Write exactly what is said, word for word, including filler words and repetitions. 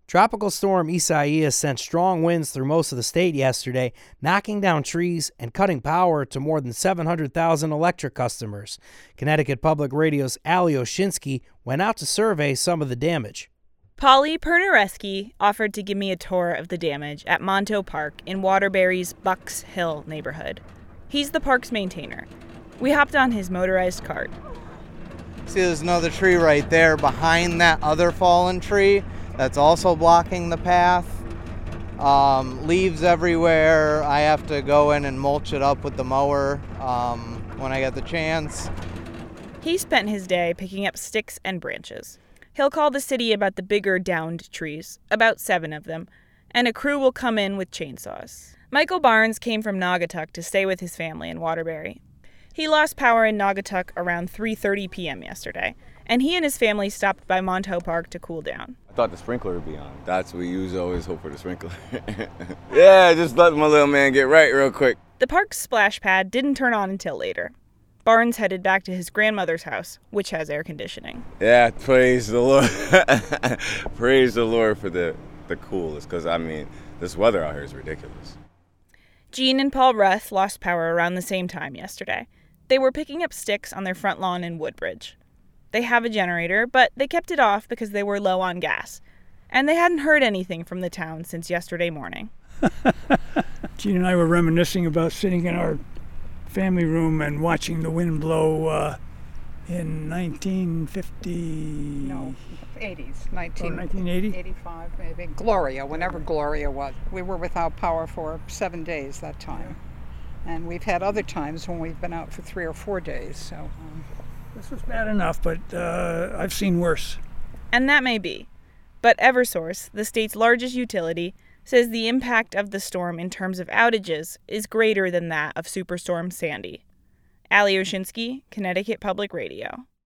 Tropical storm Isaias sent strong winds through most of the state yesterday, knocking down trees and cutting power to more than seven hundred thousand electric customers. Connecticut Public Radio's Ali Oshinsky went out to survey some of the damage. Polly Pernareski offered to give me a tour of the damage at Monto Park in Waterbury's Bucks Hill neighborhood. He's the park's maintainer. We hopped on his motorized cart. See, there's another tree right there behind that other fallen tree that's also blocking the path. Um, leaves everywhere. I have to go in and mulch it up with the mower um, when I get the chance. He spent his day picking up sticks and branches. He'll call the city about the bigger downed trees, about seven of them, and a crew will come in with chainsaws. Michael Barnes came from Naugatuck to stay with his family in Waterbury. He lost power in Naugatuck around three thirty p.m. yesterday, and he and his family stopped by Monto Park to cool down. I thought the sprinkler would be on. That's what we usually always hope for, the sprinkler. Yeah, just let my little man get right real quick. The park's splash pad didn't turn on until later. Barnes headed back to his grandmother's house, which has air conditioning. Yeah, praise the Lord. Praise the Lord for the, the coolest, because, I mean, this weather out here is ridiculous. Jean and Paul Ruth lost power around the same time yesterday. They were picking up sticks on their front lawn in Woodbridge. They have a generator, but they kept it off because they were low on gas. And they hadn't heard anything from the town since yesterday morning. Jean and I were reminiscing about sitting in our family room and watching the wind blow uh, in nineteen fifty... No, eighties. nineteen, oh, nineteen eighty? eighty-five, maybe. Gloria, whenever Gloria was. We were without power for seven days that time. And we've had other times when we've been out for three or four days. So um, this was bad enough, but uh, I've seen worse. And that may be. But Eversource, the state's largest utility, says the impact of the storm in terms of outages is greater than that of Superstorm Sandy. Ali Oshinsky, Connecticut Public Radio.